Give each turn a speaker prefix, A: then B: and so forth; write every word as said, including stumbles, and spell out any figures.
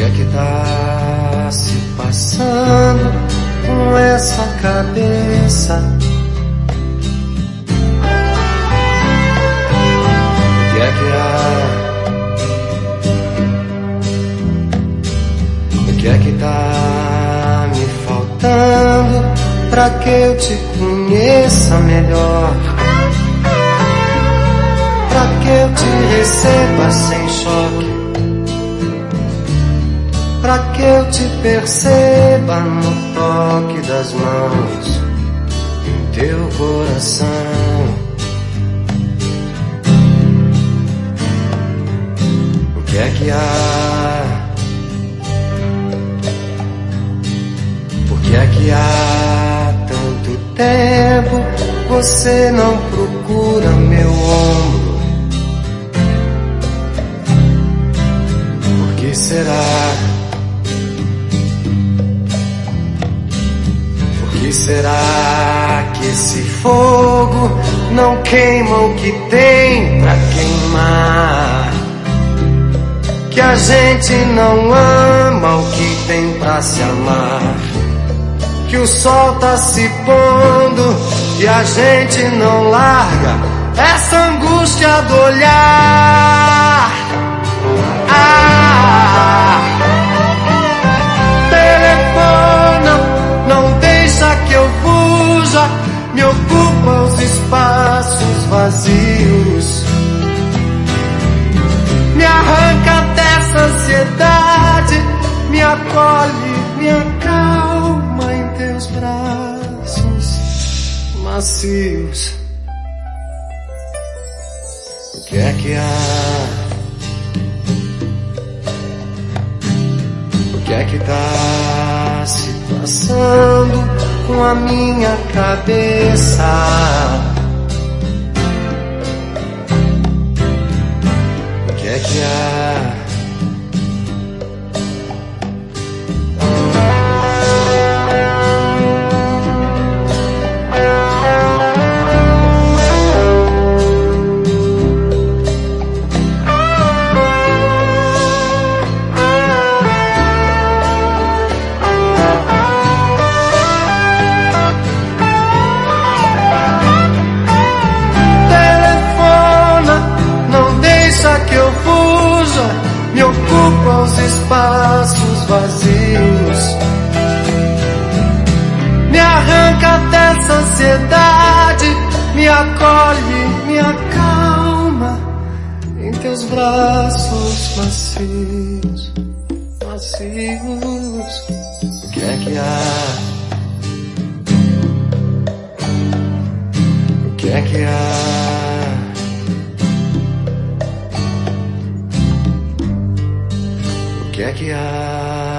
A: que é que tá se passando com essa cabeça? O que é que há? O que é que tá me faltando pra que eu te conheça melhor? Pra que eu te receba sem choque? Pra que eu te perceba no toque das mãos em teu coração? O que é que há? Por que é que há tanto tempo você não procura meu ombro? Por que será? Por que será que esse fogo não queima o que tem pra queimar? Que a gente não ama o que tem pra se amar? Que o sol tá se pondo e a gente não larga essa angústia do olhar. Ah, telefona, não deixa que eu fuja, me ocupa os espaços vazios, me arranca dessa ansiedade, me acolhe, me acalma em teus braços macios. O que é que há? O que é que tá se passando com a minha cabeça? O que é que há? Me ocupa os espaços vazios, me arranca dessa ansiedade, me acolhe, me acalma em teus braços macios, macios. O que é que há? O que é que há? O que é que há?